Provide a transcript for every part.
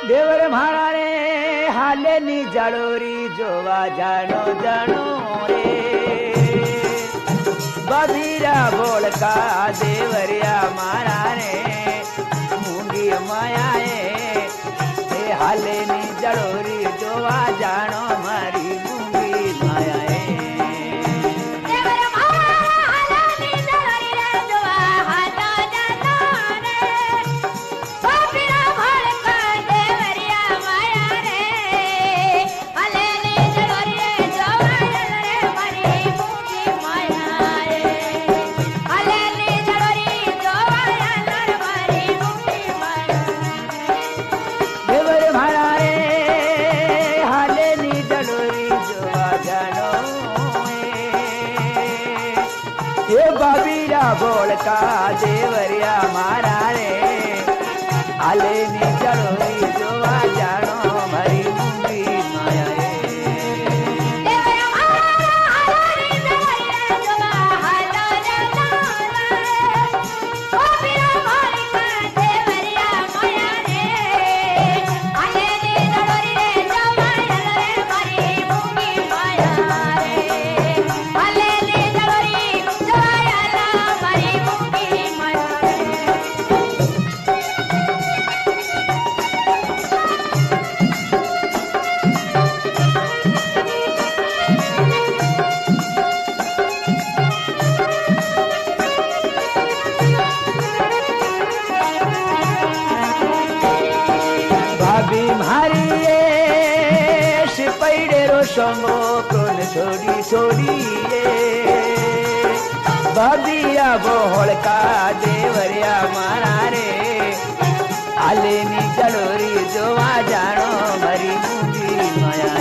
देवर मारा रे हाले नी जड़ोरी जोवा जानो जानो रे बबीरा बोल का देवरिया मारा रे मूंगी माया हाले नी जड़ोरी जोवा जानो मारी मूंगी माया बोल का देवरिया मारा रे आले नी जड़ोरी जोवा जानो मरी मूंगी माया संगो कौन छोड़ी छोड़ी बबिया बोल का देवरिया मारा रे आले नी जड़ोरी जोवा जानो मरी मूंगी माया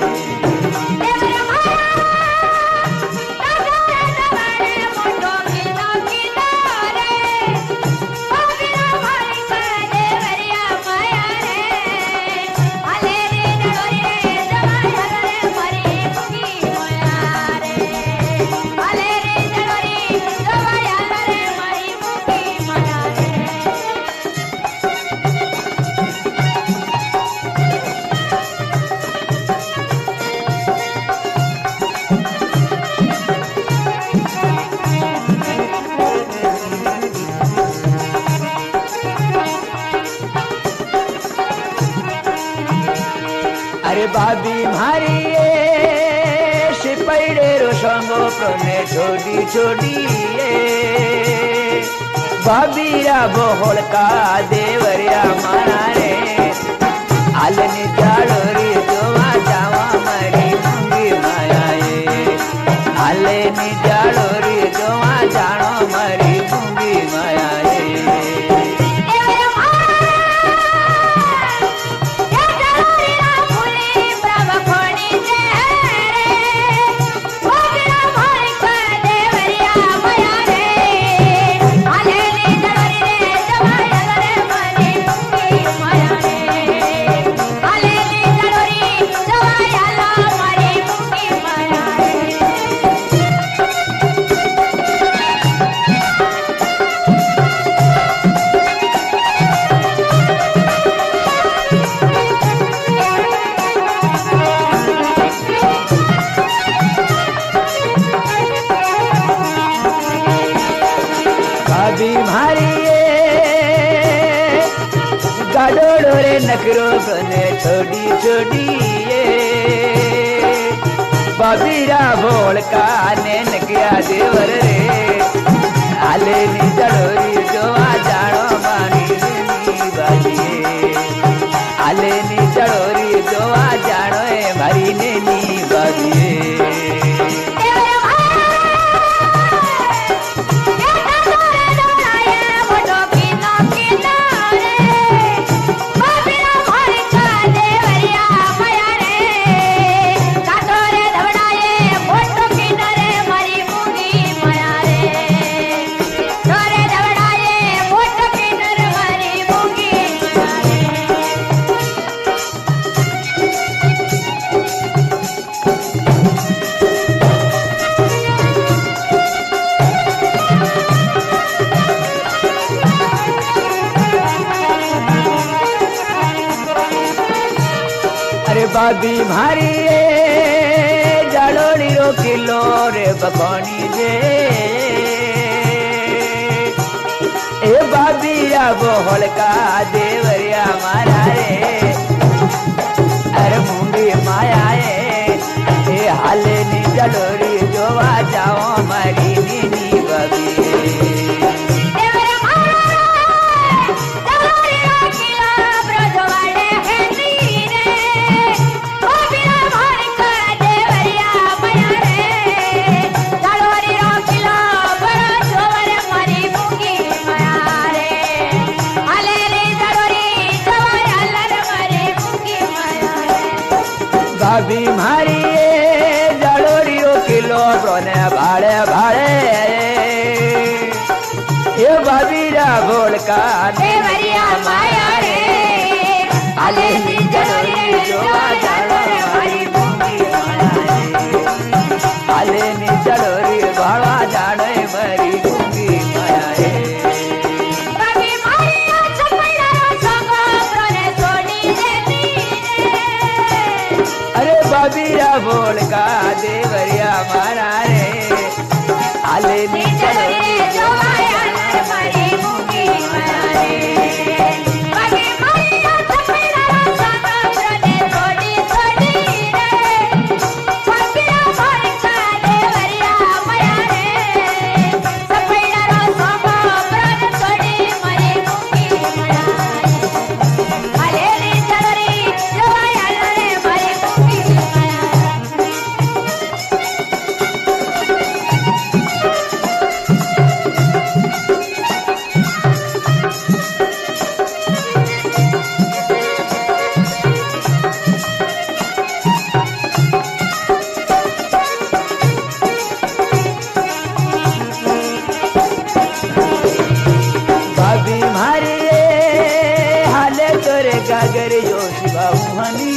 बाबी मारी सिपैडे रो संगो प्रोने छोड़ी छोड़ी बाबीरा बोल का देवरिया मारा रे आलनी जाड़ोरी जोवा जावा मरी मूंगी माया आलनी जाड़ोरी जोवा जानो मरी मूंगी माया नकरो बने छोड़ी छोड़ी बबीरा बोल का नैन किया देवर रे आले नी जड़ोरी जोवा जानो मानी नी बाजिए आले नी जड़ोरी जोवा जानो मारी नी बाजिए बाबी मारी जाड़ोड़ी रो किलो रे बकोनी जे ए बाबीरा बोल का देवरिया मारा रे अरे मुंडी माया ए हाले नी जाड़ोड़ी जोवा जाओ मारी नीनी बाबी बाबी मारी जाड़ोड़ियो किलो प्रोने भाड़े भाड़े ये बाबीरा बोल का देवरिया माया रे आले नी जाड़ोड़ी जोवा जाड़ो मारी मुंगी माया आले नी जाड़ोड़ी भावा जाड़े मारी मुंगी माया रे बाबी मारी छपड़ा संग प्रोने सोनी देती अरे बाबीरा बोल का देवरिया मारा रे आले नी जाड़ोड़ी जोवा जाड़ो मारी मुंगी माया रे बाबी मारी छपड़ा संग प्रोने सोनी सोनी रे बाबी मारी का देवरिया माया रे छपड़ा संग प्रोने सोनी मारी मुंगी माया आले नी जाड़ोड़ी जोवा जाड़ो मारी मुंगी माया बाबी मारी हाले तोरे गागर यो शिवाऊ हनी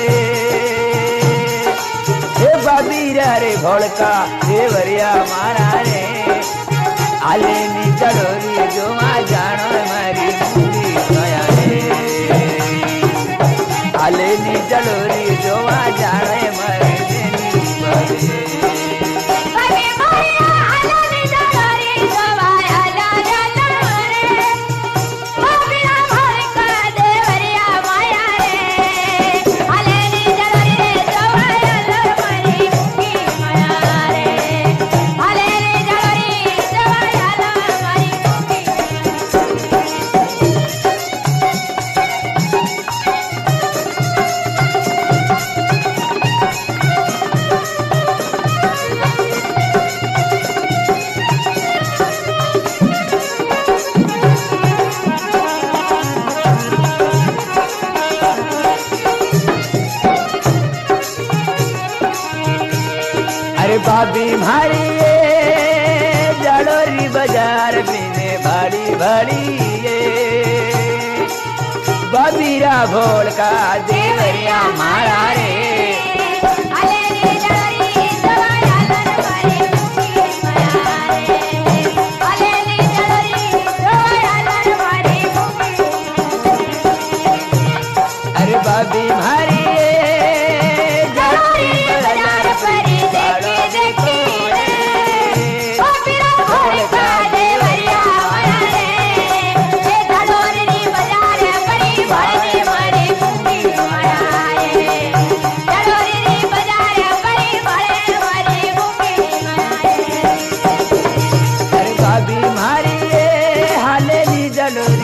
हे बाबीरा रे भोलका देवरिया मारा रे आले नी चढ़ोरी जोवा जानो मारी मुंगी माया रे आले नी चढ़ोरी जोवा जानो मारी नीनी बाबी बाबी मारी आला नी जाड़ोड़ी जोवा आला रे बाबी मारी का देवरिया माया रे आले नी जाड़ोड़ी जोवा आला मारी मुंगी माया रे आले नी जाड़ोड़ी जोवा आला मारी मुंगी अरे बाबी मारी जाड़ोरी बाजार में भाड़ी भाड़ी बाबीरा भोल का देवरिया मारा रे आले नी जाड़ोड़ी जोवा आला मारी मुंगी माया रे आले नी जाड़ोड़ी जोवा आला मारी मुंगी अरे बाबी मारी जाड़ोड़ी बाजार परी देखी देखी रे बाबीरा मारी का देवरिया माया रे ए जाड़ोड़ी बाजार परी भाड़ी मारी मुंगी माया रे जाड़ोड़ी बाजार परी भाड़ी मारी मुंगी माया रे अरे बाबी मारी हाले नी जलोरी